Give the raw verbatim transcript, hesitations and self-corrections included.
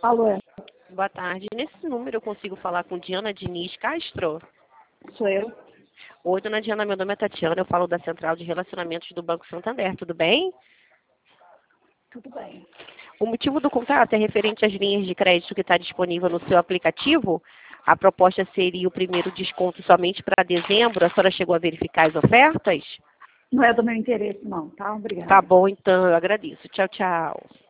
Alô, Boa tarde. Nesse número eu consigo falar com Diana Diniz Castro? sou eu. Oi, dona Diana, meu nome é Tatiana, eu falo da Central de Relacionamentos do Banco Santander, tudo bem? Tudo bem. O motivo do contato é referente às linhas de crédito que está disponível no seu aplicativo. A proposta seria o primeiro desconto somente para dezembro. A senhora chegou a verificar as ofertas? Não é do meu interesse, não, tá? Tá Obrigada. bom, então, eu agradeço. Tchau, tchau.